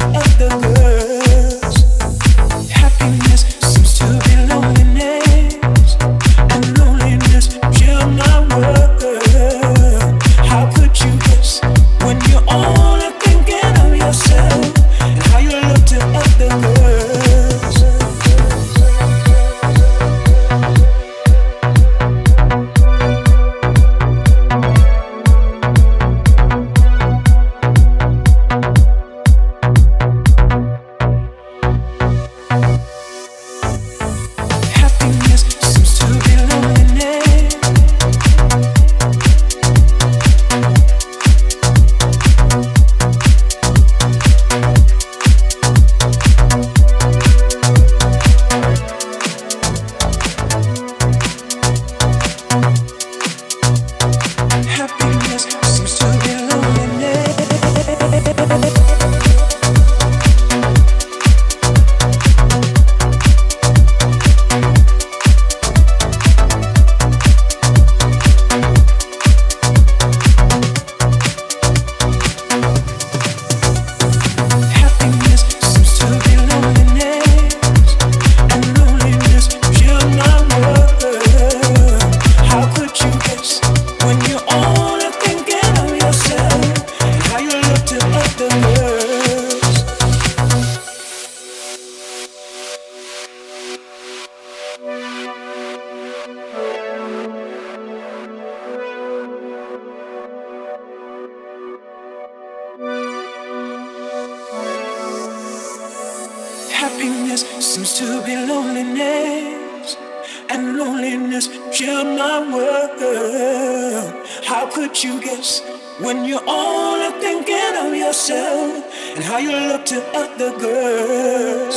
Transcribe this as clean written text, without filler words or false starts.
other girls. Happiness seems to be loneliness, and loneliness filled my world. How could you guess when you're only thinking of yourself and how you look to other girls? Happiness seems to be loneliness, happiness seems to be loneliness. Happiness seems to be loneliness, and loneliness filled my world. How could you guess when you're only thinking of yourself and how you look to other girls? Happiness seems to be loneliness, and loneliness filled my world. How could you guess when you're only thinking of yourself and how you look to other girls?